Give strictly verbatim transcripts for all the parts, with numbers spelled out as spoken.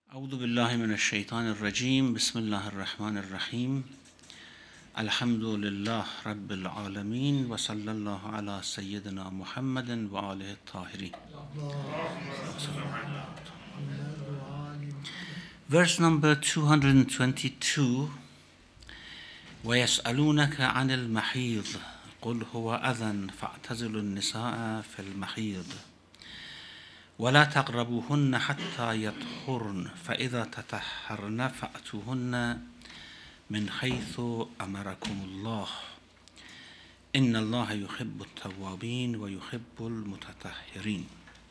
أعوذ بالله من الشيطان الرجيم بسم الله الرحمن الرحيم الحمد لله رب العالمين وصلى الله على سيدنا محمد وآله الطاهرين. Verse number two hundred twenty-two ويسألونك عن المحيض قل هو أذى فاعتزلوا النساء في المحيض ولا تقربوهن حتى يطهرن فإذا تطهرن فأتوهن من حيث أمركم الله إن الله يحب التوابين ويحب المتطهرين.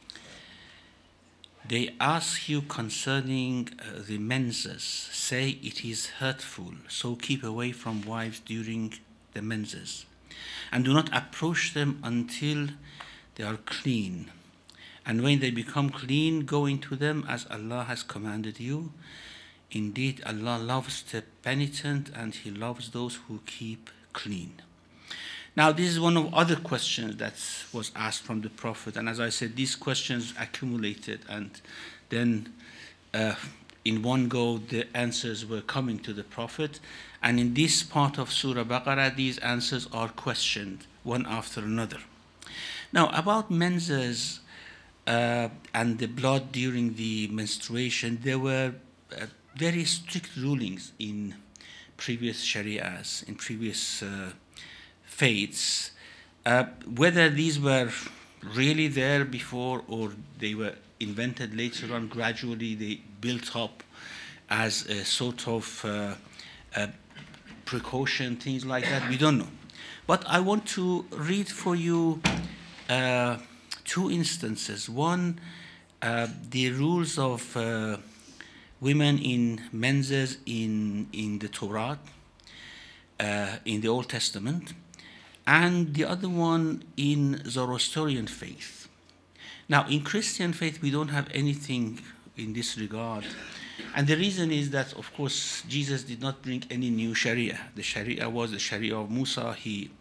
They ask you concerning uh, the menses. Say it is hurtful, so keep away from wives during the menses, and do not approach them until they are clean. And when they become clean, go into them as Allah has commanded you. Indeed, Allah loves the penitent and He loves those who keep clean. Now, this is one of other questions that was asked from the Prophet. And as I said, these questions accumulated, and then uh, in one go, the answers were coming to the Prophet. And in this part of Surah Baqarah, these answers are questioned one after another. Now, about menses, Uh, and the blood during the menstruation, there were uh, very strict rulings in previous shariahs, in previous uh, faiths. Uh, whether these were really there before or they were invented later on, gradually they built up as a sort of uh, a precaution, things like that, we don't know. But I want to read for you uh, two instances. One, uh, the rules of uh, women in menses in, in the Torah, uh, in the Old Testament, and the other one in Zoroastrian faith. Now, in Christian faith, we don't have anything in this regard. And the reason is that, of course, Jesus did not bring any new Sharia. The Sharia was the Sharia of Musa. He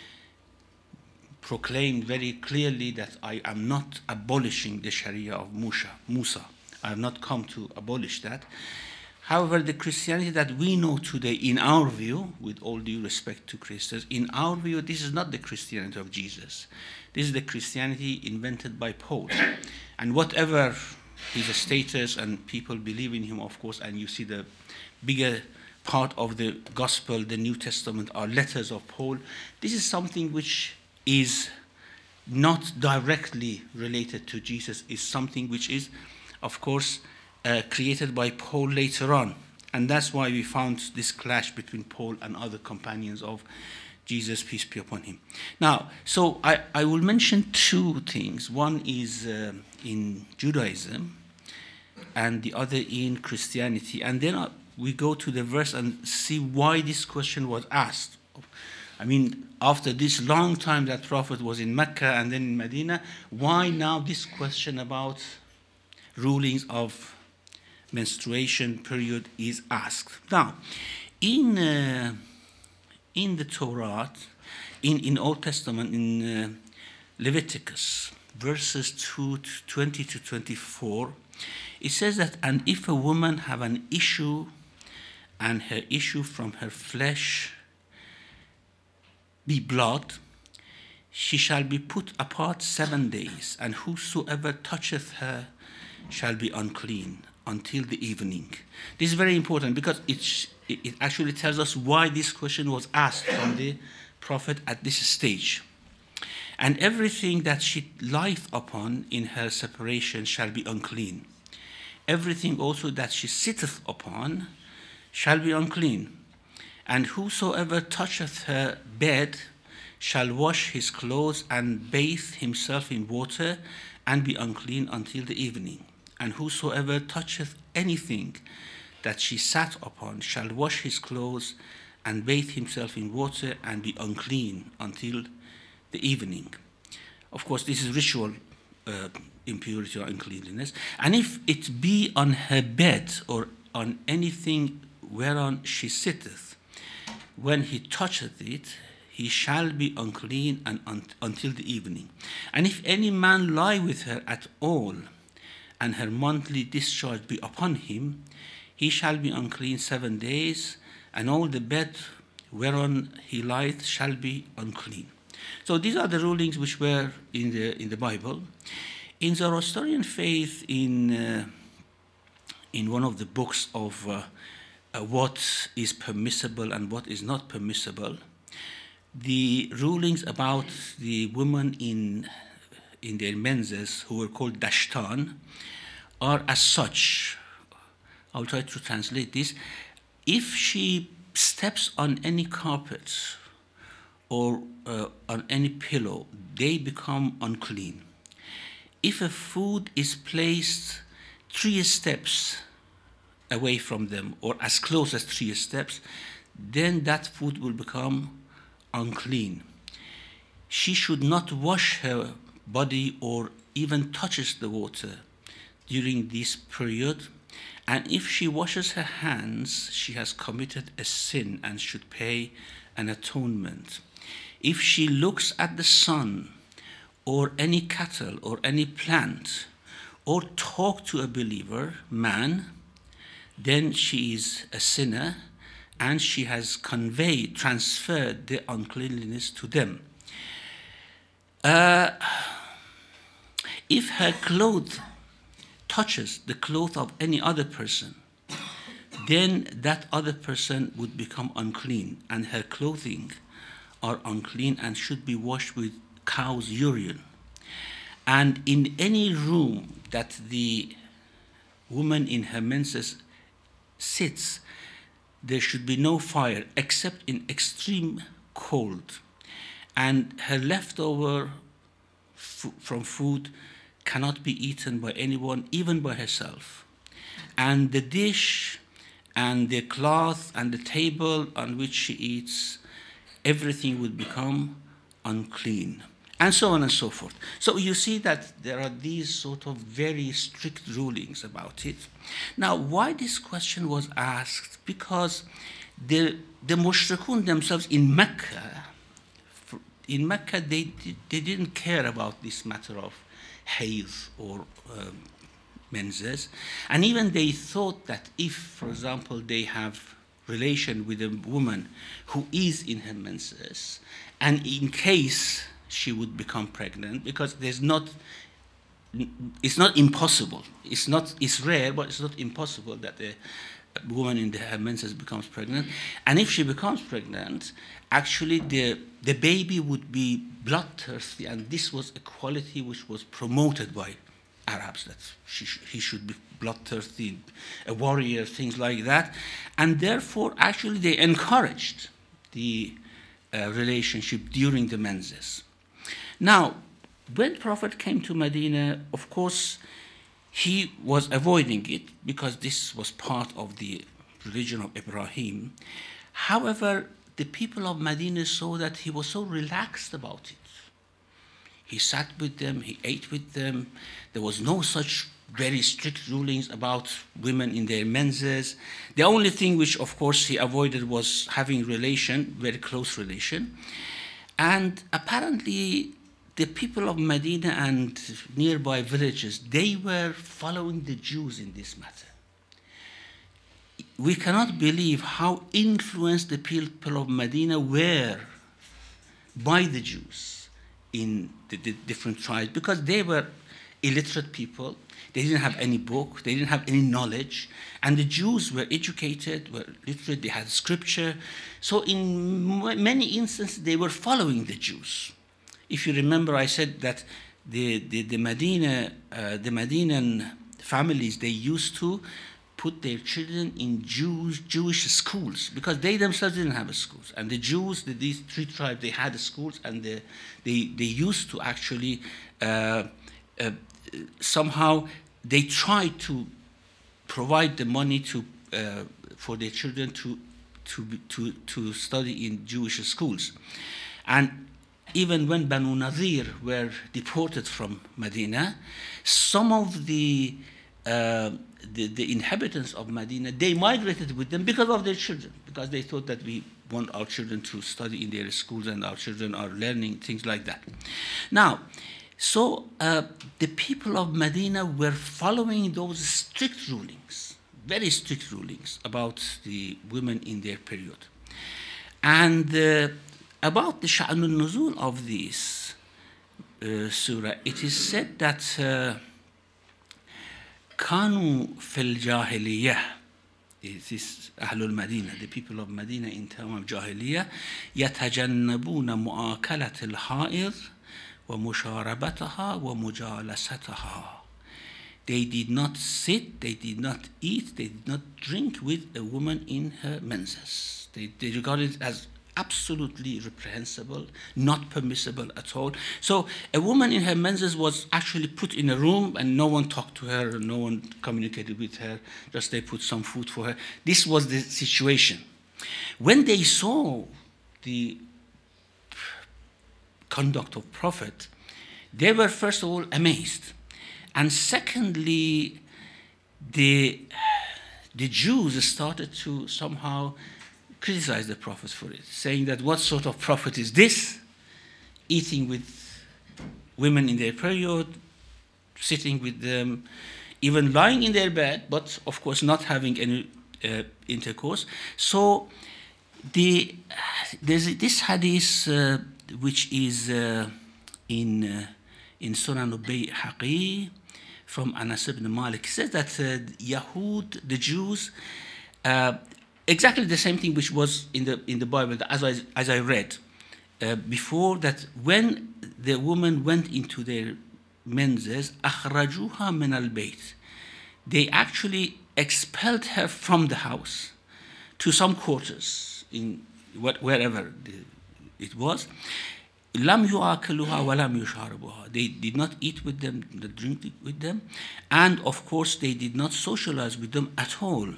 proclaimed very clearly that I am not abolishing the Sharia of Musa. Musa. I have not come to abolish that. However, the Christianity that we know today, in our view, with all due respect to Christians, in our view, this is not the Christianity of Jesus. This is the Christianity invented by Paul. And whatever his status, and people believe in him, of course, and you see the bigger part of the gospel, the New Testament, are letters of Paul. This is something which is not directly related to Jesus, is something which is, of course, uh, created by Paul later on. And that's why we found this clash between Paul and other companions of Jesus, peace be upon him. Now, so I, I will mention two things. One is uh, in Judaism, and the other in Christianity. And then uh, we go to the verse and see why this question was asked. I mean, after this long time that Prophet was in Mecca and then in Medina, why now this question about rulings of menstruation period is asked? Now, in uh, in the Torah, in, in Old Testament, in uh, Leviticus, verses two, twenty to twenty-four, it says that, and if a woman have an issue, and her issue from her flesh be blood, she shall be put apart seven days, and whosoever toucheth her shall be unclean until the evening. This is very important because it, it actually tells us why this question was asked from the Prophet at this stage. And everything that she lieth upon in her separation shall be unclean. Everything also that she sitteth upon shall be unclean. And whosoever toucheth her bed shall wash his clothes and bathe himself in water and be unclean until the evening. And whosoever toucheth anything that she sat upon shall wash his clothes and bathe himself in water and be unclean until the evening. Of course, this is ritual uh, impurity or uncleanliness. And if it be on her bed or on anything whereon she sitteth, when he toucheth it, he shall be unclean and un- until the evening. And if any man lie with her at all, and her monthly discharge be upon him, he shall be unclean seven days, and all the bed whereon he lieth shall be unclean. So these are the rulings which were in the in the Bible. In Zoroastrian faith, in uh, in one of the books of uh, uh, what is permissible and what is not permissible, the rulings about the women in in their menses who were called dashtan are as such. I'll try to translate this. If she steps on any carpet or uh, on any pillow, they become unclean. If a food is placed three steps away from them or as close as three steps, then that food will become unclean. She should not wash her body or even touches the water during this period. And if she washes her hands, she has committed a sin and should pay an atonement. If she looks at the sun or any cattle or any plant or talk to a believer, man, then she is a sinner and she has conveyed, transferred the uncleanliness to them. Uh, if her clothes touches the cloth of any other person, then that other person would become unclean, and her clothing are unclean and should be washed with cow's urine. And in any room that the woman in her menses sits, there should be no fire except in extreme cold, and her leftover f- from food cannot be eaten by anyone, even by herself. And the dish and the cloth and the table on which she eats, everything would become unclean, and so on and so forth. So you see that there are these sort of very strict rulings about it. Now, why this question was asked? Because the, the mushrikun themselves in Mecca, in Mecca, they, they didn't care about this matter of hayd or um, menses, and even they thought that if, for example, they have relation with a woman who is in her menses, and in case she would become pregnant, because there's not, it's not impossible, it's not, it's rare, but it's not impossible that a woman in the, her menses becomes pregnant, and if she becomes pregnant, actually the the baby would be bloodthirsty, and this was a quality which was promoted by Arabs, that she sh- he should be bloodthirsty, a warrior, things like that, and therefore actually they encouraged the uh, relationship during the menses. Now, when Prophet came to Medina, of course, he was avoiding it because this was part of the religion of Ibrahim. However, the people of Medina saw that he was so relaxed about it. He sat with them, he ate with them. There was no such very strict rulings about women in their menses. The only thing which, of course, he avoided was having relation, very close relation. And apparently, the people of Medina and nearby villages, they were following the Jews in this matter. We cannot believe how influenced the people of Medina were by the Jews in the, the different tribes, because they were illiterate people. They didn't have any book, they didn't have any knowledge, and the Jews were educated, were literate, they had scripture. So in m- many instances, they were following the Jews. If you remember, I said that the, the, the Medina, uh, the Medinan families, they used to put their children in Jews, Jewish schools, because they themselves didn't have schools. And the Jews, the, these three tribes, they had schools, and they, they, they used to actually, uh, uh, somehow, they tried to provide the money to, uh, for their children to, to, to, to study in Jewish schools. And even when Banu Nadir were deported from Medina, some of the Uh, the, the inhabitants of Medina, they migrated with them because of their children, because they thought that we want our children to study in their schools and our children are learning, things like that. Now, So uh, the people of Medina were following those strict rulings, very strict rulings about the women in their period. And uh, about the Sha'nul Nuzul of this uh, surah, it is said that Kanu fil Jahiliyah, it is Ahlul Medina, the people of Medina in time of Jahiliyah, يتجنبون مؤاكلة الحائض ومشاربتها ومجالستها. They did not sit, they did not eat, they did not drink with a woman in her menses. They, they regarded it as absolutely reprehensible, not permissible at all. So a woman in her menses was actually put in a room and no one talked to her, no one communicated with her, just they put some food for her. This was the situation. When they saw the conduct of Prophet, they were first of all amazed. And secondly, the, the Jews started to somehow criticize the Prophet for it, saying that what sort of Prophet is this? Eating with women in their period, sitting with them, even lying in their bed, but of course not having any uh, intercourse. So the, there's this hadith uh, which is uh, in, uh, in Sunan al-Bayhaqi from Anas ibn Malik. It says that uh, Yahud, the Jews, uh, exactly the same thing which was in the in the Bible, as I, as I read uh, before, that when the woman went into their menses, أخرجوها من البيت, they actually expelled her from the house to some quarters in what, wherever the, it was. لم يؤكلوها ولم يشاربوها. They did not eat with them, not drink with them, and of course they did not socialize with them at all.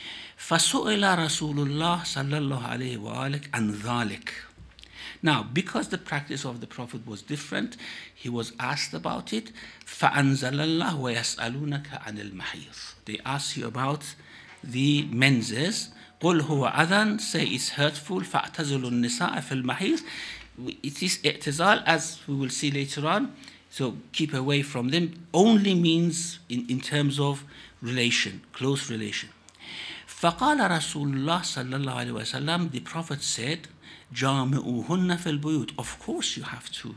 فسئل رسول الله صلى الله عليه وآله عن ذلك. Now, because the practice of the Prophet was different, he was asked about it. فأنزل الله ويسألونك عن المحيض. They ask you about the menses. قل هو أذى, say it's hurtful. فاعتزلوا النساء في المحيض. It is i'tizal, as we will see later on. So keep away from them only means in, in terms of relation, close relation. فقال رسول الله صلى الله عليه وسلم, the Prophet said, جامعوهن في البيوت. Of course you have to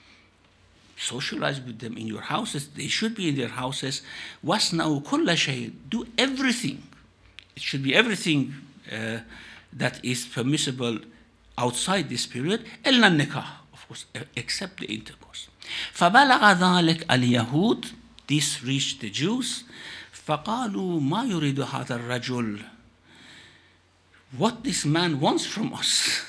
socialize with them in your houses. They should be in their houses. وَاسْنَعُوا كُلَّ شَيْءٍ. Do everything. It should be everything uh, that is permissible outside this period. إلا النكاح, of course, except the intercourse. فبلغ ذلك اليهود. This reached the Jews. فقالوا ما يريد هذا الرجل. What this man wants from us.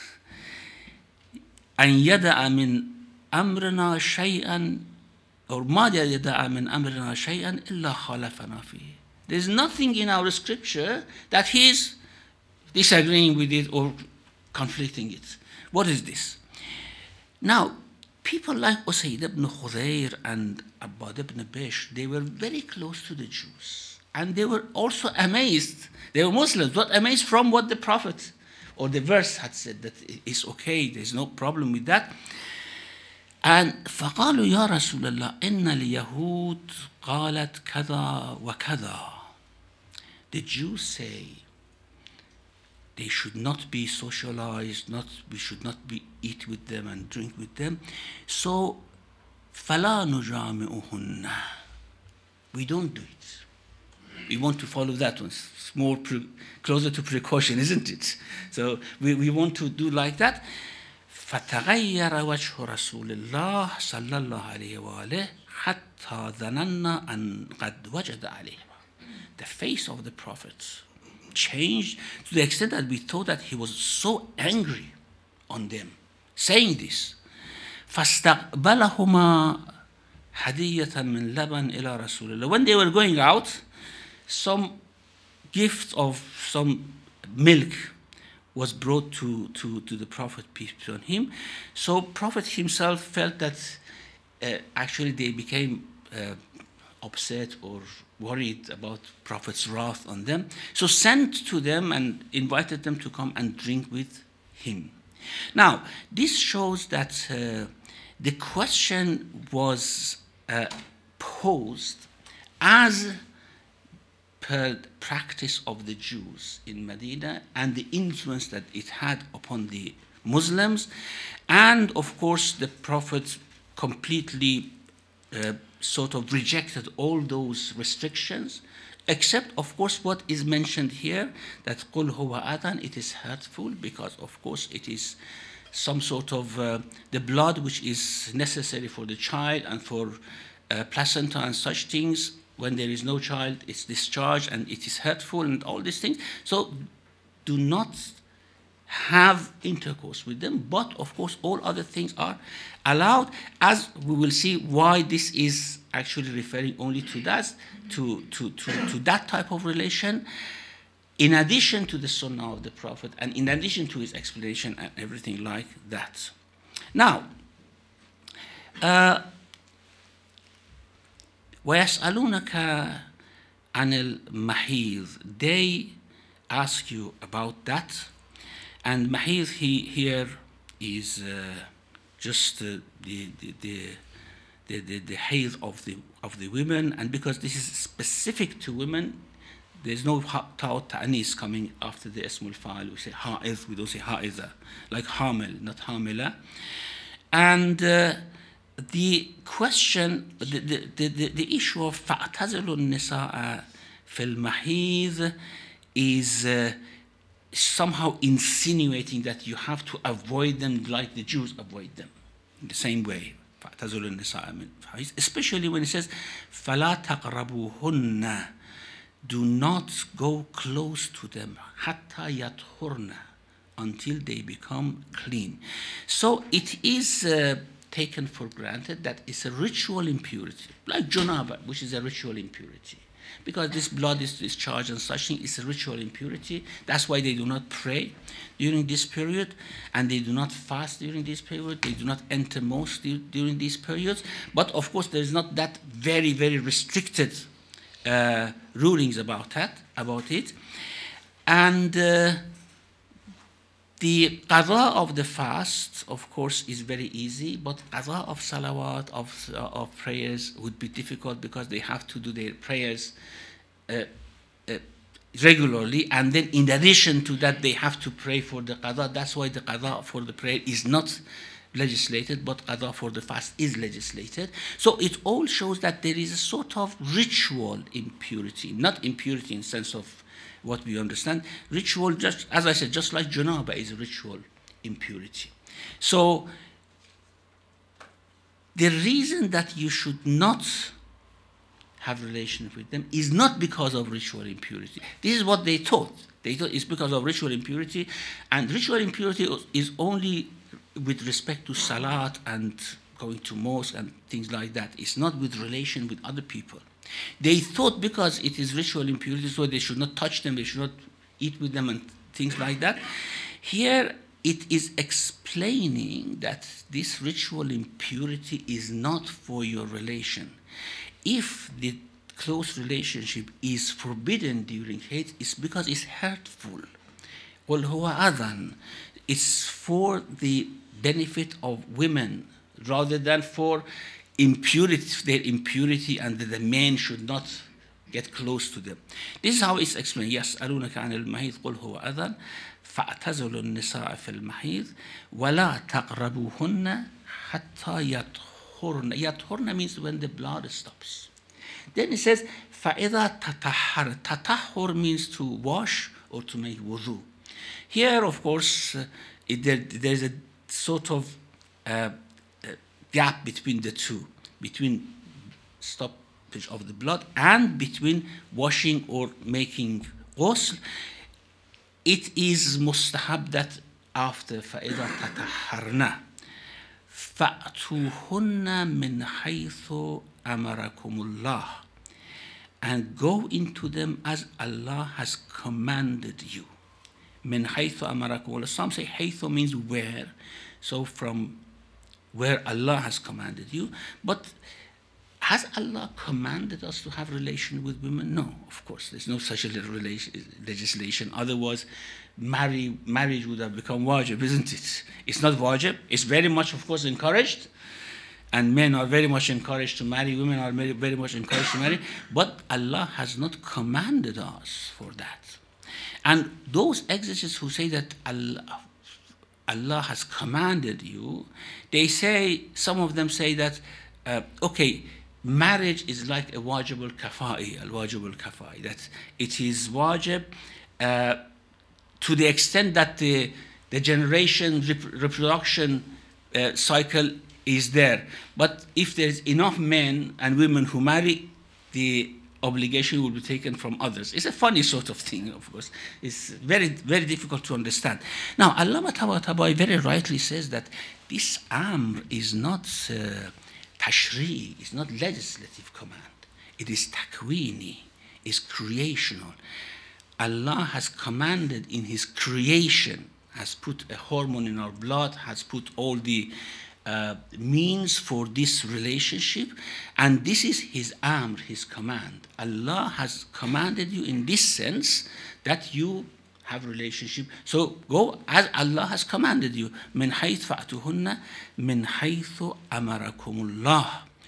أن يدع من أمرنا شيئا, or ما يدع من أمرنا شيئا إلا خالفنا فيه. There's nothing in our scripture that he is disagreeing with it or conflicting it. What is this? Now, people like Usayd ibn Khudayr and Abbad ibn Bishr, they were very close to the Jews. And they were also amazed. They were Muslims, but amazed from what the Prophet or the verse had said, that it's okay, there's no problem with that. And فقالوا يا رسول الله إن اليهود قالت كذا وكذا. The Jews say they should not be socialized, not, we should not be eat with them and drink with them. So فلا نجامعهن. We don't do it. We want to follow that one. It's more pre- closer to precaution, isn't it? So we, we want to do like that. فتغير وجه رسول الله صلى الله عليه وآله حتى ظننا أن قد وجد عليه. The face of the Prophet changed to the extent that we thought that he was so angry on them, saying this. فاستقبلهما هدية من لبن إلى رسول الله. When they were going out, some gift of some milk was brought to, to, to the Prophet, peace be on him. So Prophet himself felt that uh, actually they became uh, upset or worried about Prophet's wrath on them. So sent to them and invited them to come and drink with him. Now, this shows that uh, the question was uh, posed as per practice of the Jews in Medina and the influence that it had upon the Muslims. And of course, the Prophet completely uh, sort of rejected all those restrictions, except, of course, what is mentioned here, that قُلْ هُوَ أَذًى, it is hurtful, because, of course, it is some sort of uh, the blood which is necessary for the child and for uh, placenta and such things. When there is no child, it's discharged and it is hurtful and all these things. So do not have intercourse with them, but of course all other things are allowed, as we will see why this is actually referring only to that, to, to, to, to that type of relation, in addition to the sunnah of the Prophet and in addition to his explanation and everything like that. Now, uh, وَيَسْأَلُونَكَ عَنِ الْمَحِيضِ, they ask you about that. And mahid he, here is uh, just uh, the, the, the, the, the, the haid of the, of the women. And because this is specific to women, there's no ta'ut ta'anis coming after the ismul fa'al. We say ha'id, we don't say ha'idha, like hamil, not hamila. And uh, the question, the, the, the, the issue of فَأْتَزِلُ النِّسَاءَ فِي الْمَحِيضِ is uh, somehow insinuating that you have to avoid them like the Jews avoid them, in the same way. فَأْتَزِلُ النِّسَاءَ مِنْ, especially when it says فَلَا تَقْرَبُوهُنَّ, do not go close to them, حَتَّى يَطْهُرْنَ, until they become clean. So it is uh, taken for granted that it's a ritual impurity, like Junaba, which is a ritual impurity. Because this blood is discharged and such thing, it's a ritual impurity. That's why they do not pray during this period, and they do not fast during this period. They do not enter mosque during these periods. But of course, there is not that very, very restricted uh, rulings about that, about it. And uh, the qadha of the fast, of course, is very easy, but qadha of salawat, of, uh, of prayers, would be difficult because they have to do their prayers uh, uh, regularly, and then in addition to that, they have to pray for the qadha. That's why the qadha for the prayer is not legislated, but qadha for the fast is legislated. So it all shows that there is a sort of ritual impurity, not impurity in the sense of what we understand. Ritual, just as I said, just like Janaba is a ritual impurity. So the reason that you should not have relations with them is not because of ritual impurity. This is what they thought. They thought it's because of ritual impurity, and ritual impurity is only with respect to salat and going to mosque and things like that. It's not with relation with other people. They thought because it is ritual impurity, so they should not touch them, they should not eat with them and things like that. Here it is explaining that this ritual impurity is not for your relation. If the close relationship is forbidden during Hayd, it's because it's hurtful. قُلْ هُوَ أَذًى, it's for the benefit of women rather than for impurity, their impurity, and that the men should not get close to them. This is how it's explained. يَسْأَلُونَكَ عَنِ الْمَحِيضِ قُلْ هُوَ أَذًى فَاعْتَزِلُوا النِّسَاءَ فِي الْمَحِيضِ وَلَا تَقْرَبُوهُنَّ حَتَّى يَطْهُرْنَ. يَطْهُرْنَ means when the blood stops. Then it says فَإِذَا تَطَهَّرْ. تَطَهُّرْ means to wash or to make wudu. Here, of course, uh, it, there, there's a sort of uh, gap between the two, between stoppage of the blood and between washing or making ghusl. It is mustahab that after فَإِذَا تَطَهَّرْنَا فَأْتُوهُنَّ مِنْ حَيْثُ أَمَرَكُمُ اللَّهُ, and go into them as Allah has commanded you. مِنْ حَيْثُ أَمَرَكُمُ اللَّهُ. Some say حَيْثُ means where, so from where Allah has commanded you. But has Allah commanded us to have relation with women? No, of course. There's no such a relation, legislation. Otherwise, marry, marriage would have become wajib, isn't it? It's not wajib. It's very much, of course, encouraged. and men are very much encouraged to marry, women are very, very much encouraged to marry, but Allah has not commanded us for that. And those exegetes who say that Allah, Allah has commanded you, they say, some of them say that, uh, okay, marriage is like a wajib al-kafai, al-wajib al-kafai, that it is wajib uh, to the extent that the, the generation rep- reproduction uh, cycle is there. But if there's enough men and women who marry, the obligation will be taken from others. It's a funny sort of thing, of course. It's very, very difficult to understand. Now, Allama Tabatabai very rightly says that this amr is not uh, tashri, it's not legislative command. It is takwini, it's creational. Allah has commanded in His creation, has put a hormone in our blood, has put all the Uh, means for this relationship, and this is His amr, His command. Allah has commanded you in this sense that you have relationship. So go as Allah has commanded you. من حيث فأتوهن من حيث أمركم الله.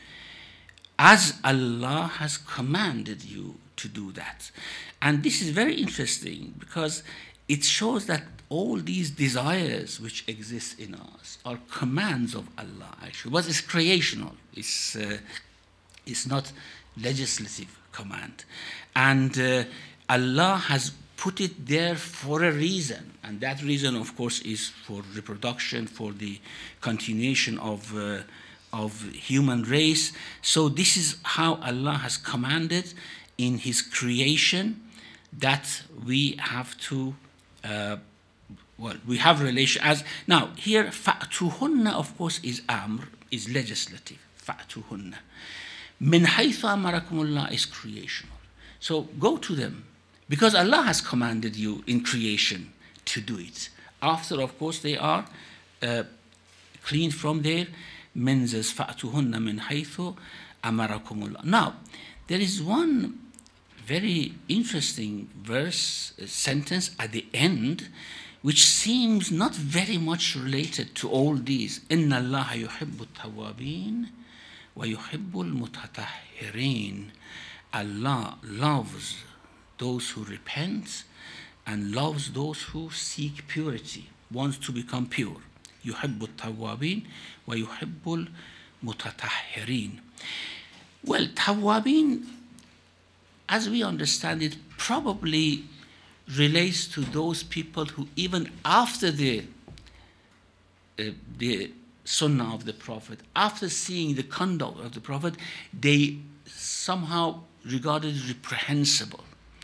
As Allah has commanded you to do that. And this is very interesting because it shows that all these desires which exist in us are commands of Allah, actually. But it's creational. It's, uh, it's not legislative command. And uh, Allah has put it there for a reason. And that reason, of course, is for reproduction, for the continuation of, uh, of human race. So this is how Allah has commanded in His creation that we have to uh, well, we have relation as now here. Fa'tuhunna, of course, is amr, is legislative. Fa'tuhunna. Min haythu amarakumullah is creational. So go to them because Allah has commanded you in creation to do it. After, of course, they are uh, clean from their menses. Fa'tuhunna min haythu amarakumullah. Now, there is one very interesting verse, uh, sentence at the end, which seems not very much related to all these. إِنَّ اللَّهَ يُحِبُّ التَّوَّابِينَ وَيُحِبُّ الْمُتَطَهِّرِينَ. Allah loves those who repent and loves those who seek purity, wants to become pure. يُحِبُّ التَّوَّابِينَ وَيُحِبُّ الْمُتَطَهِّرِينَ. Well, Tawwabin, as we understand it, probably relates to those people who even after the uh, the sunnah of the Prophet, after seeing the conduct of the Prophet, they somehow regarded it reprehensible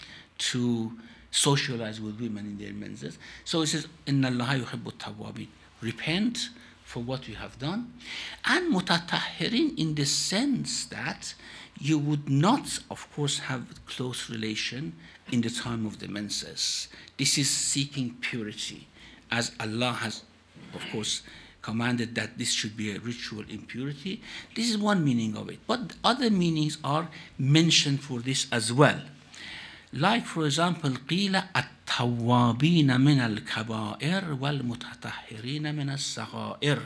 to socialize with women in their menses. So it says, إِنَّ اللَّهَ يُحِبُّ التَّوَّابِينَ. Repent for what you have done. And mutatahhirin in the sense that you would not, of course, have close relation in the time of the menses. This is seeking purity, as Allah has, of course, commanded that this should be a ritual impurity. This is one meaning of it. But other meanings are mentioned for this as well. Like, for example, قِيلَ التَّوَّابِينَ مِنَ الْكَبَائِرِ وَالْمُتَطَهِّرِينَ مِنَ الصَّغَائِرِ.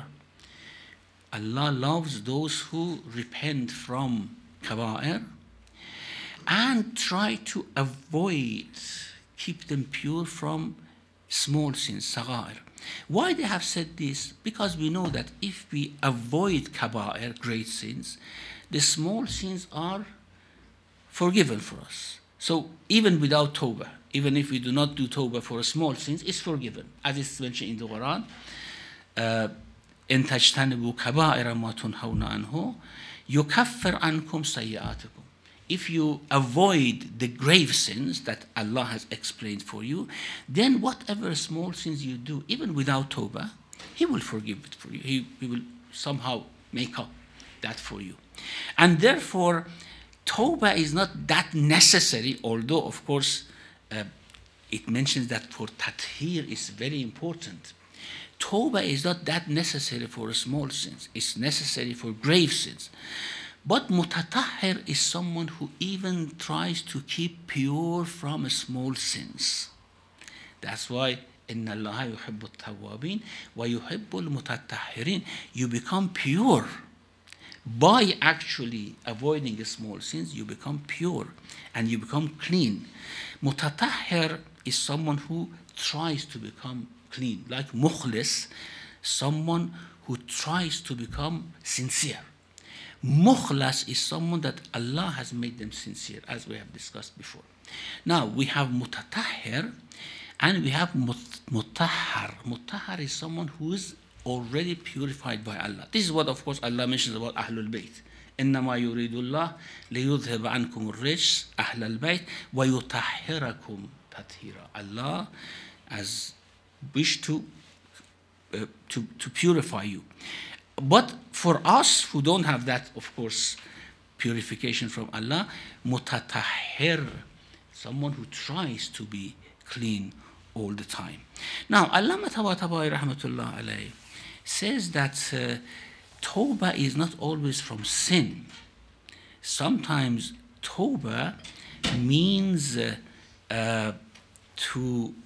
Allah loves those who repent from kaba'ir and try to avoid, keep them pure from small sins, sagha'ir. Why they have said this? Because we know that if we avoid kaba'ir, great sins, the small sins are forgiven for us. So even without tawbah, even if we do not do tawbah for small sins, it's forgiven. As it's mentioned in the Quran, uh, إن تجتنبوا كبائر ما تنهون عنه يكفر عنكم سيئاتكم. If you avoid the grave sins that Allah has explained for you, then whatever small sins you do, even without tawbah, He will forgive it for you. He, he will somehow make up that for you. And therefore, tawbah is not that necessary, although, of course, uh, it mentions that for tathir is very important. Tawbah is not that necessary for small sins. It's necessary for grave sins. But mutatahhir is someone who even tries to keep pure from small sins. That's why إِنَّ اللَّهَ يُحِبُّ التَّوَّابِينَ وَيُحِبُّ الْمُتَطَهِّرِينَ. You become pure By actually avoiding small sins, you become pure and you become clean. Mutatahhir is someone who tries to become clean, like mukhlis, someone who tries to become sincere. Mukhlas is someone that Allah has made them sincere, as we have discussed before. Now, we have mutatahhir and we have mutahhar. Mutahhar is someone who is already purified by Allah. This is what, of course, Allah mentions about Ahlul Bayt. إنما يريد الله ليذهب عنكم الرجس أهل البيت ويطهركم تطهيرا. Allah has wished to, uh, to, to purify you. But for us who don't have that, of course, purification from Allah, mutatahhir, someone who tries to be clean all the time. Now, Allama Tabatabai rahmatullah alayhi says that uh, Tawbah is not always from sin. Sometimes Tawbah means uh, uh, to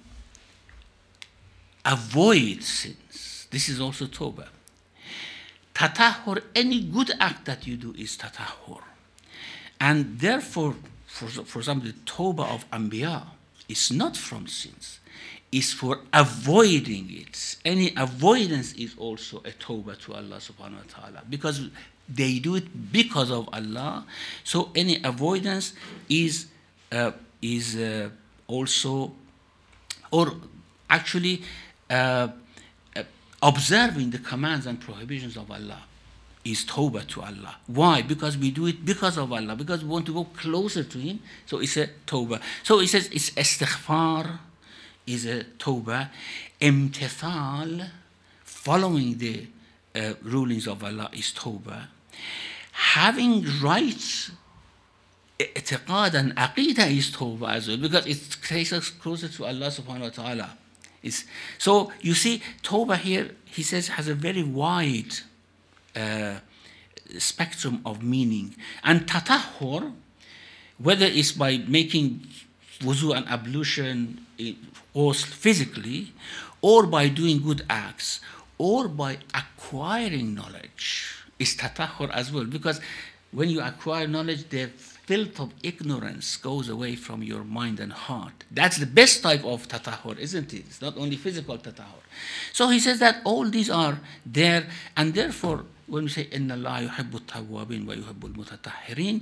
avoid sins. This is also Tawbah. Tatahhur, any good act that you do is tatahhur. And therefore, for, for example, the Tawbah of Anbiya is not from sins. It's for avoiding it. Any avoidance is also a Tawbah to Allah subhanahu wa ta'ala, because they do it because of Allah. So any avoidance is, uh, is uh, also, or actually, uh, observing the commands and prohibitions of Allah is tawbah to Allah. Why? Because we do it because of Allah, because we want to go closer to Him. So it's a tawbah. So it says it's istighfar, is a tawbah. Imtithal, following the uh, rulings of Allah, is tawbah. Having right i'tiqad and aqidah is tawbah as well, because it takes us closer to Allah subhanahu wa ta'ala. Is, so you see, Tawbah here, he says, has a very wide uh, spectrum of meaning. And tatahhur, whether it's by making wuzu and ablution ghusl physically, or by doing good acts, or by acquiring knowledge, is tatahhur as well. Because when you acquire knowledge, the filth of ignorance goes away from your mind and heart. That's the best type of tatahhur, isn't it? It's not only physical tatahhur. So he says that all these are there, and therefore, when we say, إِنَّ اللَّهَ يُحِبُّ التَّوَّابِينَ وَيُحِبُّ الْمُتَطَهِّرِينَ,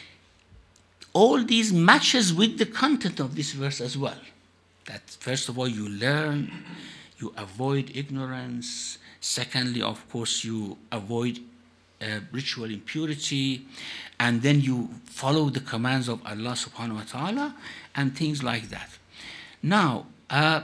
all these matches with the content of this verse as well. That first of all, you learn, you avoid ignorance. Secondly, of course, you avoid Uh, ritual impurity, and then you follow the commands of Allah subhanahu wa ta'ala and things like that. Now, uh,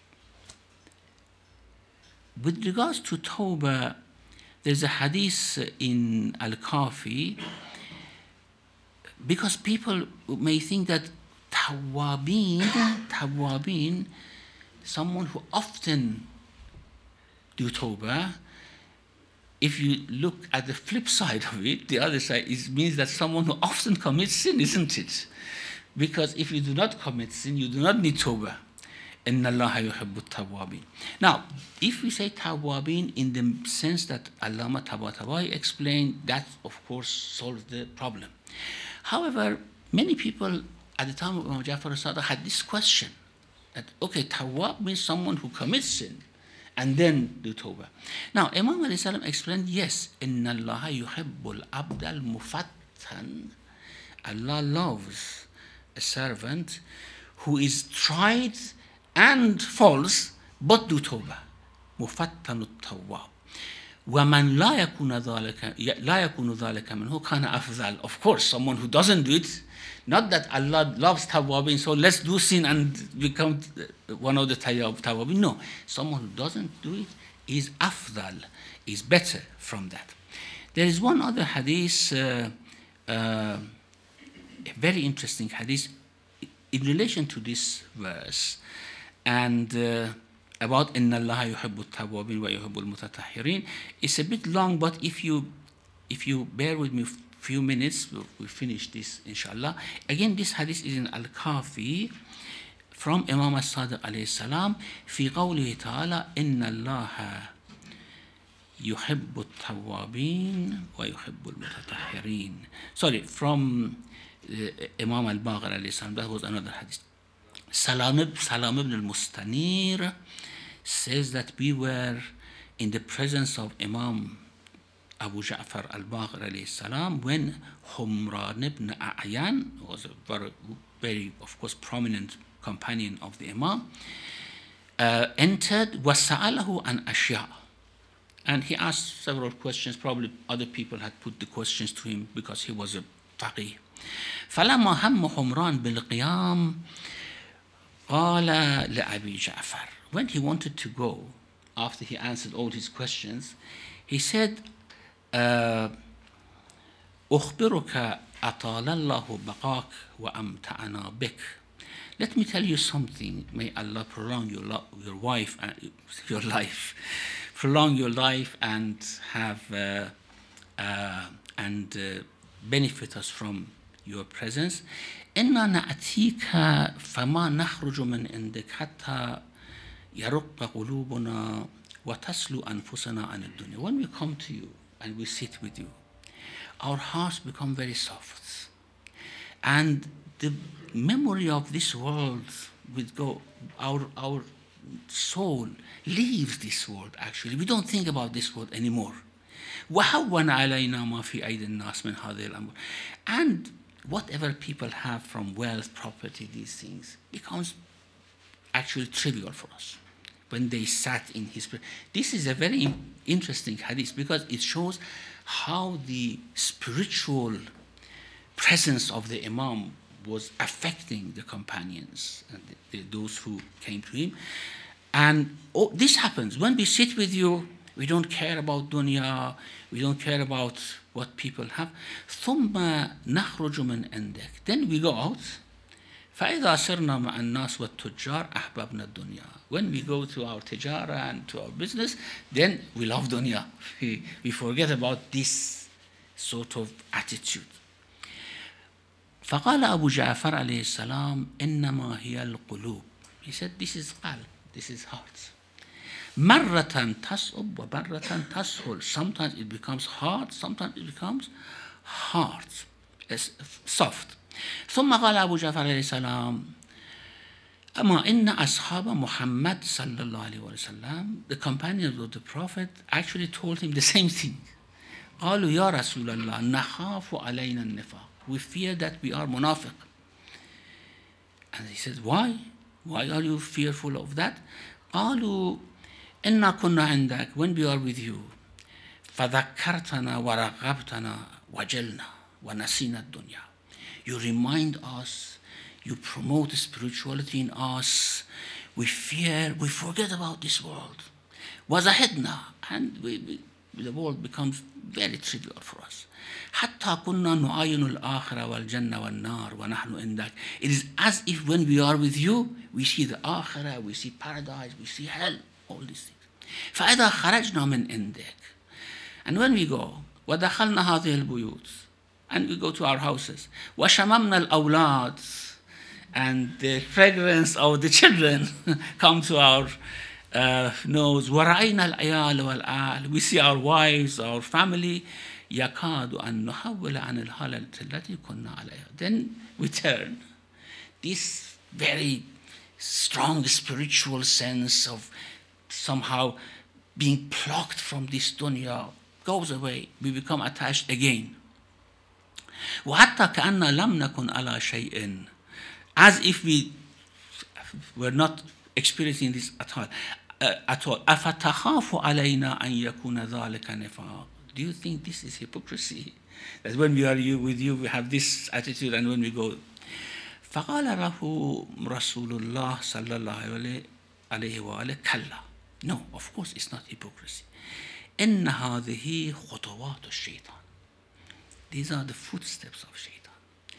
with regards to Tawbah, there's a hadith in Al-Kafi, because people may think that Tawwabin, Tawwabin, someone who often do Tawbah. If you look at the flip side of it, the other side, it means that someone who often commits sin, isn't it? Because if you do not commit sin, you do not need tawbah. إِنَّ اللَّهَ يُحِبُّ التَّوَّابِينَ. Now, if we say tawwabin in the sense that Allama Tabatabai explained, that of course solves the problem. However, many people at the time of Imam Ja'far al-Sadiq had this question, that okay, tawwab means someone who commits sin and then do tawbah. Now, Imam alayhi salam explained, yes, inna Allah yuhibbul abdal mufattan. Allah loves a servant who is tried and false, but do tawbah. Mufattanu tawwab. وَمَنْ لَا يَكُونَ ذَلِكَ لَا يَكُونُ ذَلِكَ مِنْهُ كَانَ أَفْضَلَ. Of course, someone who doesn't do it, not that Allah loves tawwabin, so let's do sin and become one of the tawwabin. No, someone who doesn't do it is afdal, is better from that. There is one other hadith, uh, uh, a very interesting hadith in relation to this verse, and uh, about inna Allah yuhibbu at-tawwabin wa yuhibbu al-mutatahhirin. It's a bit long, but if you if you bear with me a few minutes, we'll, we'll finish this inshallah. Again, this hadith is in Al-Kafi from Imam as-Sadiq alayhi salam, fi qawlihi ta'ala, inna Allah يحب التوابين ويحب المتطهرين. Sorry, from uh, Imam al-Baqir alayhi salam, that was another hadith. Salam, Salam ibn al-Mustanir says that we were in the presence of Imam Abu Ja'far al-Baqir alayhi salam when Humran ibn A'yan, who was a very, very, of course, prominent companion of the Imam, uh, entered وَسَأَلَهُ عَنْ أَشْيَاء. And he asked several questions. Probably other people had put the questions to him because he was a faqih. فَلَمَّا هَمَّ حُمْرَانْ بِالْقِيَامِ قَالَ لِأَبِي جَعْفَرٍ. When he wanted to go, after he answered all his questions, he said, uh, أخبرك أطال الله بقاك وأمتعنا بك. Let me tell you something. May Allah prolong your, lo- your wife and your life, prolong your life and have uh, uh, and uh, benefit us from your presence. إنا نأتيك فما نخرج من عندك حتى يرق قلوبنا وتسلو أنفسنا عن الدنيا. When we come to you and we sit with you, our hearts become very soft, and the memory of this world would go. Our our soul leaves this world. Actually, we don't think about this world anymore. وَهَوَّنَ عَلَيْنَا مَا فِي أَيْدِ النَّاسِ مِنْ هَذِهِ الْأَمْوَالِ. And whatever people have from wealth, property, these things becomes actually trivial for us when they sat in his presence. This is a very interesting hadith because it shows how the spiritual presence of the Imam was affecting the companions and the, the, those who came to him. And oh, this happens when we sit with you. We don't care about dunya. We don't care about what people have. ثم نخرج من عندك. Then we go out. فإذا صرنا مع الناس والتجار أحببنا الدنيا. When we go to our tijara and to our business, then we love dunya. We, we forget about this sort of attitude. فقال أبو جعفر عليه السلام إنما هي القلوب. He said, this is qalb, this is heart. مرة تصعب ومرة تسهل. Sometimes it becomes hard, sometimes it becomes hard, soft. ثم قال أبو جعفر عليه السلام أما إن أصحاب محمد صلى الله عليه وسلم, the companions of the Prophet actually told him the same thing. قالوا يا رسول الله نخاف علينا النفاق. We fear that we are munafiq. And he said, why? Why are you fearful of that? قالوا إنا كنا عندك, when we are with you, فذكرتنا ورغبتنا وجلنا ونسينا الدنيا. You remind us, you promote spirituality in us, we fear, we forget about this world. وزهدنا, and we, we, the world becomes very trivial for us. حتى كنا نعاين الآخرة والجنة والنار ونحن عندك. It is as if when we are with you, we see the akhirah, we see paradise, we see hell, all these things. فإذا خرجنا من عندك. And when we go, ودخلنا هذه البيوت, and we go to our houses, وشممنا الأولاد, and the fragrance of the children come to our uh, nose, ورأينا العيال والأهل, we see our wives, our family, يكاد أن نحول عن الحالة التي كنا عليها. Then we turn. This very strong spiritual sense of somehow being plucked from this dunya goes away. We become attached again. وحتى كأن لم نكن على شيء, as if we were not experiencing this at all. Uh, at all. أفتخاف علينا أن يكون ذلك نفاق. Do you think this is hypocrisy? That when we are you, with you, we have this attitude, and when we go, فقال له رسول الله صلى الله عليه وآله كلا. No, of course it's not hypocrisy. إن هذه خطوات الشيطان. These are the footsteps of shaitan.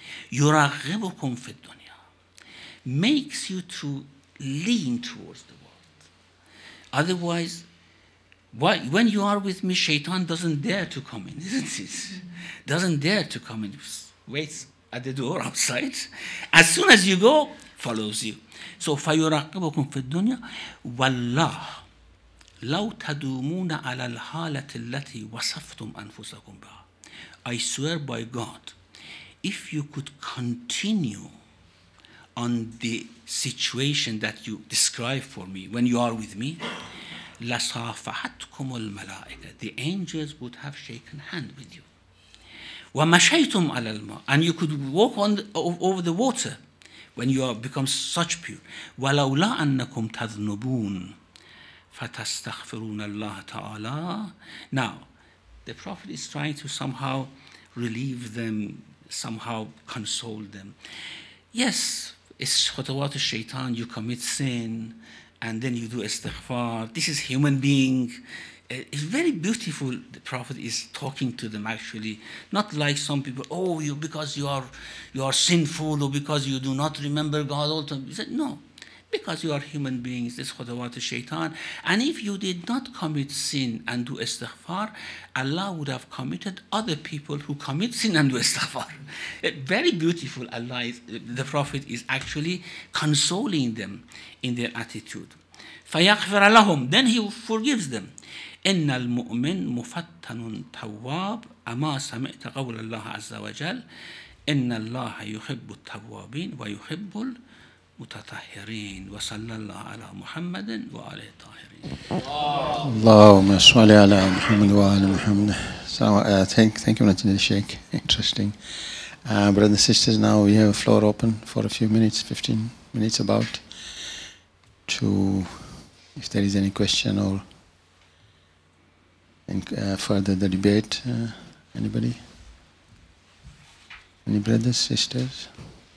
يرغبكم في الدنيا. Makes you to lean towards the world. Otherwise, why, when you are with me, shaitan doesn't dare to come in, isn't it? Doesn't dare to come in. Waits at the door outside. As soon as you go, follows you. So فَيُرَقِّبُكُمْ فِي الدُّنْيا وَاللَّهِ لو تدومون على الحالة التي وصفتم أنفسكم بها. I swear by God, if you could continue on the situation that you describe for me when you are with me, لصافحتكم الملائكة. The angels would have shaken hand with you. ومشيتم على الماء. And you could walk on the, over the water when you are become such pure. ولولا أنكم تذنبون فَتَسْتَغْفِرُونَ اللَّهَ تَعَالَى. Now, the Prophet is trying to somehow relieve them, somehow console them. Yes, it's khutuwat al-shaitan, you commit sin, and then you do istighfar. This is human being. It's very beautiful. The Prophet is talking to them actually, not like some people, oh, you because you are, you are sinful, or because you do not remember God all the time. He said, no. Because you are human beings, this khudawat shaitan. And if you did not commit sin and do istighfar, Allah would have committed other people who commit sin and do istighfar. Very beautiful. Allah is, the Prophet is actually consoling them in their attitude. فَيَغْفِرَ لَهُمْ. Then he forgives them. إِنَّ الْمُؤْمِنْ مُفَتَّنٌ تَوَّابٌ أَمَا سَمِعْتَ قَوْلَ اللَّهِ عَزَّ وَجَلَّ إِنَّ اللَّهَ يُحِبُّ التَّوَّابِينَ وَيُحِبُّ متطهرين وصلى الله على محمد وآله الطاهرين. اللهم صل على محمد وآل محمد. So uh, thank thank you much, Sheikh. Interesting. Uh, brothers and sisters, now we have a floor open for a few minutes, fifteen minutes about, to if there is any question or in, uh, further the debate. Uh, anybody? Any brothers, sisters?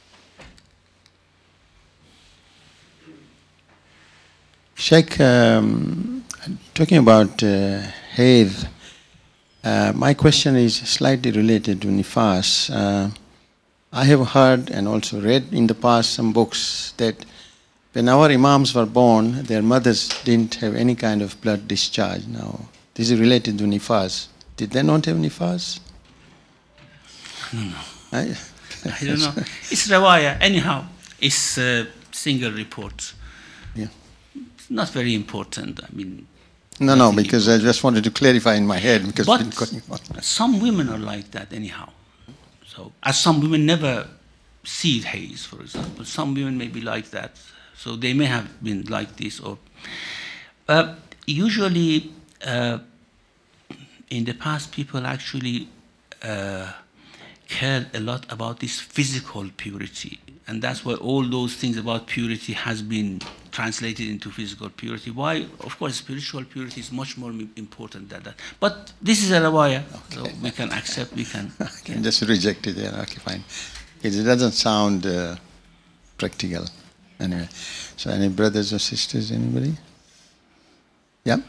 Sheikh, um, talking about uh, hair, uh, my question is slightly related to nifas. Uh, I have heard and also read in the past some books that when our imams were born, their mothers didn't have any kind of blood discharge. Now, this is related to nifas. Did they not have nifas? No, no. I, I don't know. It's riwayah. Anyhow, it's a single report. Yeah. Not very important. I mean, no, no, because important. I just wanted to clarify in my head because but it's been going on. Some women are like that anyhow. So, as some women never see haze, for example, some women may be like that. So they may have been like this, or uh, usually uh, in the past, people actually uh, cared a lot about this physical purity. And that's why all those things about purity has been translated into physical purity. Why? Of course, spiritual purity is much more important than that. But this is a rawaya, okay. So we can accept, we can... Okay, yeah. Just reject it, yeah, okay, fine. It doesn't sound uh, practical. Anyway, so any brothers or sisters, anybody? Yeah?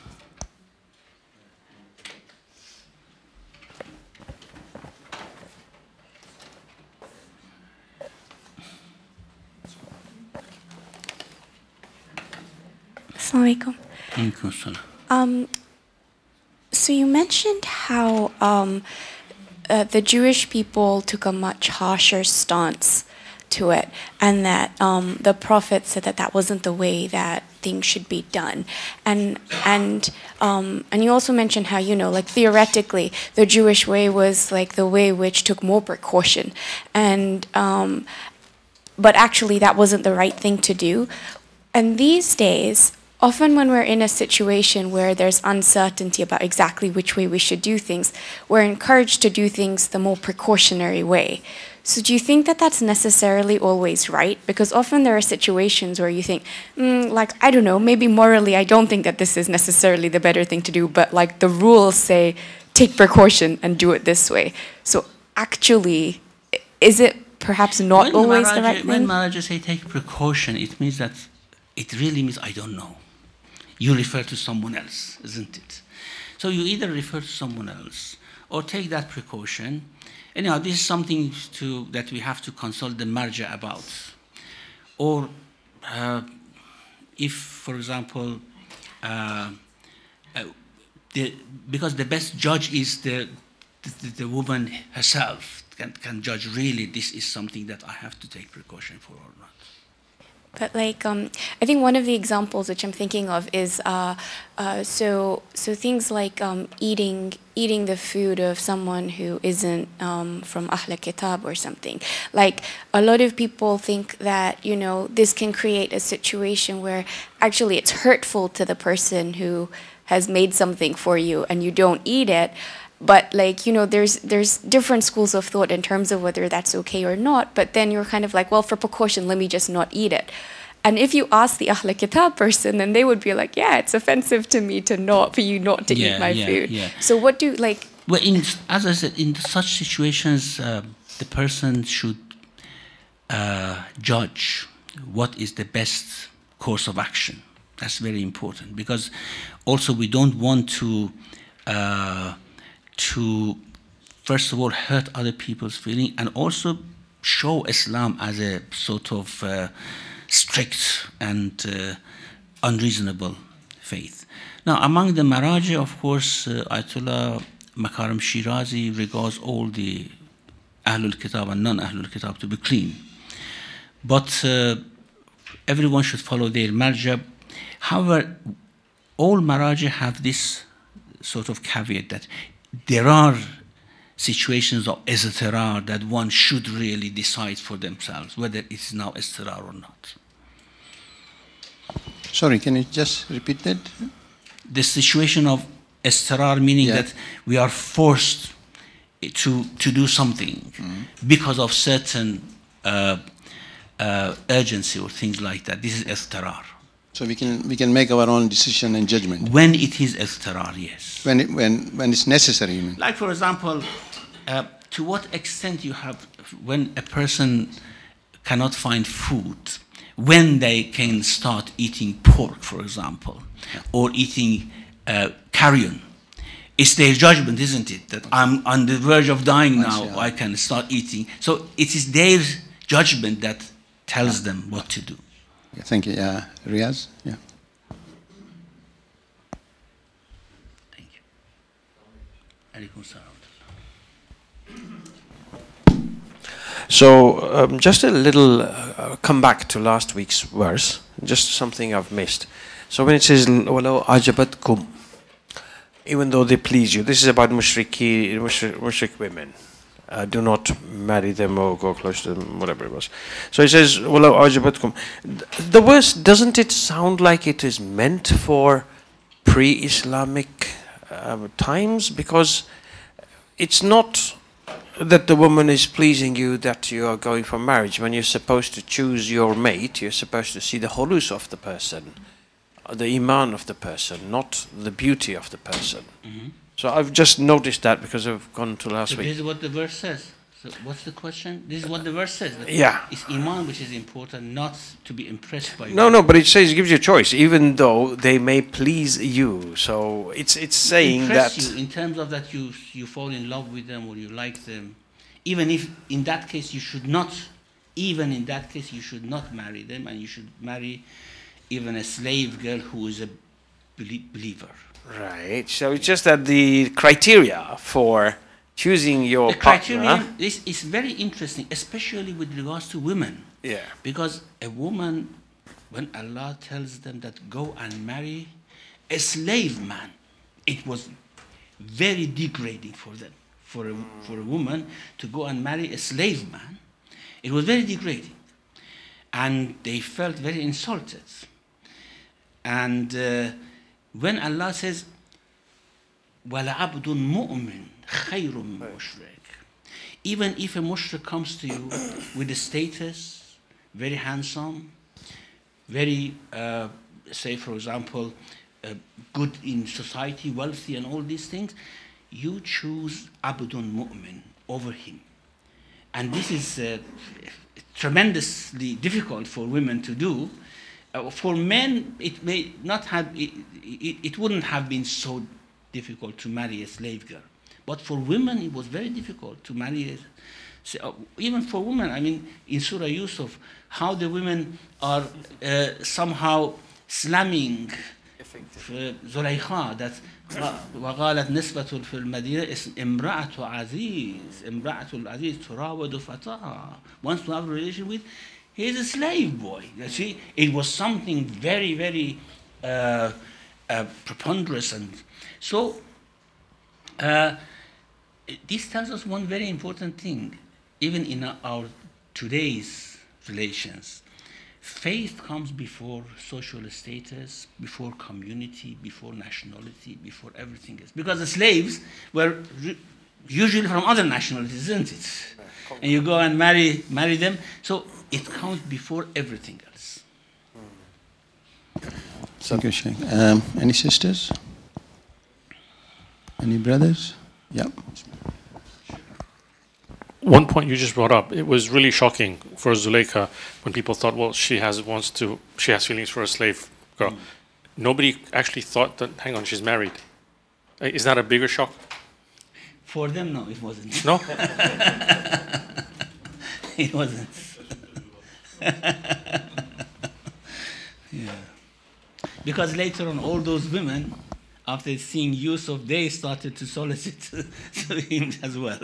Assalamu alaikum. Um, so you mentioned how um, uh, the Jewish people took a much harsher stance to it, and that um, the Prophet said that that wasn't the way that things should be done. And and um, and you also mentioned how, you know, like theoretically, the Jewish way was like the way which took more precaution, and um, but actually that wasn't the right thing to do. And these days, often when we're in a situation where there's uncertainty about exactly which way we should do things, we're encouraged to do things the more precautionary way. So do you think that that's necessarily always right? Because often there are situations where you think, mm, like, I don't know, maybe morally I don't think that this is necessarily the better thing to do, but like the rules say, take precaution and do it this way. So actually, is it perhaps not when always marriage, the right thing? When marriages say take precaution, it means that it really means I don't know. You refer to someone else, isn't it? So you either refer to someone else or take that precaution. Anyhow, this is something to, that we have to consult the marja about. Or uh, if, for example, uh, uh, the, because the best judge is the, the, the woman herself, can, can judge really this is something that I have to take precaution for or not. But like, um, I think one of the examples which I'm thinking of is uh, uh, so so things like um, eating eating the food of someone who isn't um, from Ahl Kitab or something. Like a lot of people think that, you know, this can create a situation where actually it's hurtful to the person who has made something for you and you don't eat it. But like, you know, there's there's different schools of thought in terms of whether that's okay or not. But then you're kind of like, well, for precaution, let me just not eat it. And if you ask the Ahl Kitab person, then they would be like, yeah, it's offensive to me to not, for you not to yeah, eat my yeah, food. Yeah. So what do, like... Well, in, as I said, in such situations, uh, the person should uh, judge what is the best course of action. That's very important, because also we don't want to... Uh, to, first of all, hurt other people's feelings, and also show Islam as a sort of uh, strict and uh, unreasonable faith. Now, among the Maraji, of course, uh, Ayatollah Makarim Shirazi regards all the Ahlul Kitab and non-Ahlul Kitab to be clean. But uh, everyone should follow their marja. However, all Maraji have this sort of caveat that there are situations of iztirar that one should really decide for themselves whether it is now iztirar or not. Sorry, can you just repeat that? The situation of iztirar, meaning yeah. that we are forced to, to do something mm-hmm. because of certain uh, uh, urgency or things like that. This is iztirar. So we can we can make our own decision and judgment. When it is iztirar, yes. When it, when when it's necessary, you mean? Like, for example, uh, to what extent you have, when a person cannot find food, when they can start eating pork, for example, or eating uh, carrion. It's their judgment, isn't it? That I'm on the verge of dying now, yeah. I can start eating. So it is their judgment that tells them what to do. Thank you. Yeah, Riaz. Yeah. Thank you. Alaikum salam. So, um, just a little uh, come back to last week's verse, just something I've missed. So when it says وَلَوْ أَعْجَبَتْكُمْ, even though they please you, this is about mushriki, mushrik, mushrik women. Uh, do not marry them or go close to them, whatever it was. So it says, وَلَوْ أَعْجَبَتْكُمْ. The verse, doesn't it sound like it is meant for pre-Islamic uh, times? Because it's not that the woman is pleasing you that you are going for marriage. When you're supposed to choose your mate, you're supposed to see the holus of the person, the iman of the person, not the beauty of the person. Mm-hmm. So I've just noticed that because I've gone to last so week. This is what the verse says. So what's the question? This is what the verse says. Yeah. It's iman which is important, not to be impressed by you. No, no, but it says, it gives you a choice, even though they may please you. So it's it's saying impress that... you in terms of that you, you fall in love with them or you like them. Even if in that case you should not, even in that case you should not marry them, and you should marry even a slave girl who is a believer. Right. So it's just that the criteria for choosing your the partner... criterion, this is very interesting, especially with regards to women. Yeah. Because a woman, when Allah tells them that go and marry a slave man, it was very degrading for them. For a, for a woman to go and marry a slave man, it was very degrading. And they felt very insulted. And uh, when Allah says, وَلَعَبْدٌ مُؤْمِنٌ خَيْرٌ مُشْرِكٌ, even if a mushrik comes to you with a status, very handsome, very, uh, say for example, uh, good in society, wealthy and all these things, you choose Abdun Mu'min over him. And this is uh, tremendously difficult for women to do. Uh, for men, it may not have, it, it, it wouldn't have been so difficult to marry a slave girl. But for women, it was very difficult to marry a, so, uh, even for women, I mean, in Surah Yusuf, how the women are uh, somehow slamming Zulaykha, that وقالت نسبة في المدينة امرأة عزيز امرأة العزيز تراود فتاها, wants to have a relation with He's a slave boy. You see, it was something very, very uh, uh, preponderous. And so uh, this tells us one very important thing, even in our today's relations. Faith comes before social status, before community, before nationality, before everything else. Because the slaves were usually from other nationalities, isn't it? And you go and marry, marry them. So it comes before everything else. Thank you, Sheikh. Um, any sisters? Any brothers? Yeah. One point you just brought up, it was really shocking for Zuleika when people thought, well, she has wants to, she has feelings for a slave girl. Mm. Nobody actually thought that, hang on, she's married. Is that a bigger shock? For them, no, it wasn't. No? It wasn't. Yeah. Because later on, all those women, after seeing Yusuf, they started to solicit him as well.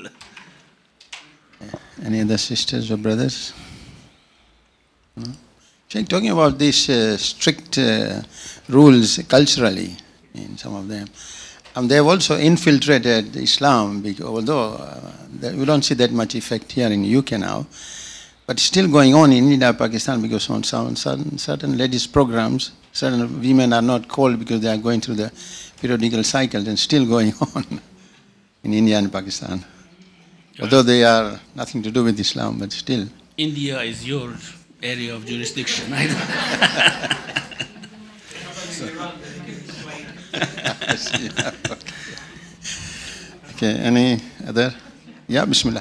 Any other sisters or brothers? No? Sheikh, talking about these uh, strict uh, rules culturally in some of them, um, they have also infiltrated Islam, because although uh, we don't see that much effect here in U K now, but still going on in India, Pakistan, because on some certain, certain ladies' programs, certain women are not called because they are going through the periodical cycles and still going on in India and Pakistan. Although they are nothing to do with Islam, but still. India is your area of jurisdiction. Okay, any other? Yeah, Bismillah.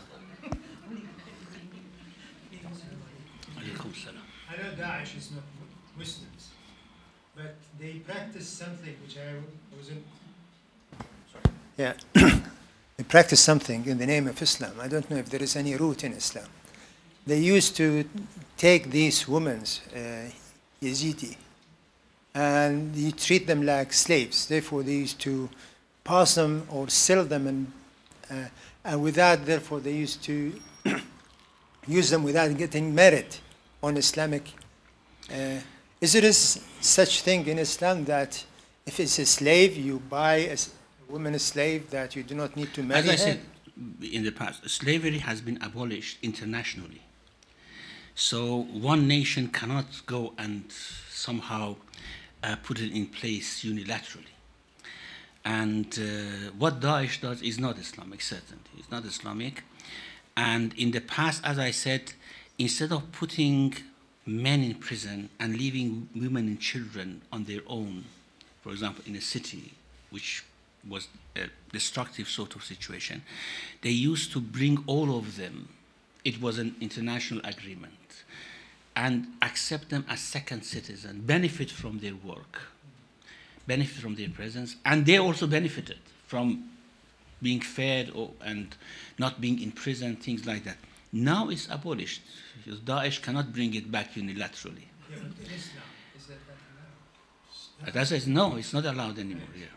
I know Daesh is not Muslims, but they practice something which I wasn't. Sorry. Yeah. They practice something in the name of Islam. I don't know if there is any root in Islam. They used to take these women, uh, Yazidi, and you treat them like slaves. Therefore, they used to pass them or sell them, and uh, and without, therefore, they used to use them without getting married on Islamic. Uh, is there is such thing in Islam that if it's a slave, you buy a woman a slave, that you do not need to marry As I her? said in the past, slavery has been abolished internationally. So one nation cannot go and somehow uh, put it in place unilaterally. And uh, what Daesh does is not Islamic, certainly. It's not Islamic. And in the past, as I said, instead of putting men in prison and leaving women and children on their own, for example, in a city, which was a destructive sort of situation, they used to bring all of them. It was an international agreement, and accept them as second citizens, benefit from their work, benefit from their presence, and they also benefited from being fed or, and not being in prison, things like that. Now it's abolished, because Daesh cannot bring it back unilaterally. Yeah, but in Islam, is that not allowed? But as I said, no, it's not allowed anymore. Yeah.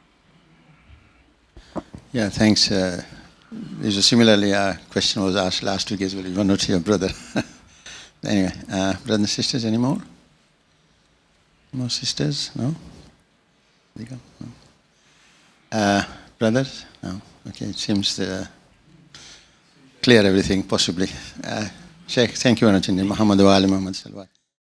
Yeah, thanks. Uh, there's a similarly uh, question was asked last week as well. You were not here, brother. Anyway, uh, brothers and sisters, any more? More sisters? No? There you go. No. Uh, brothers? No. Okay, it seems uh, clear everything, possibly. Uh, Sheikh, thank you very much. Muhammad wa ali Muhammad salawat.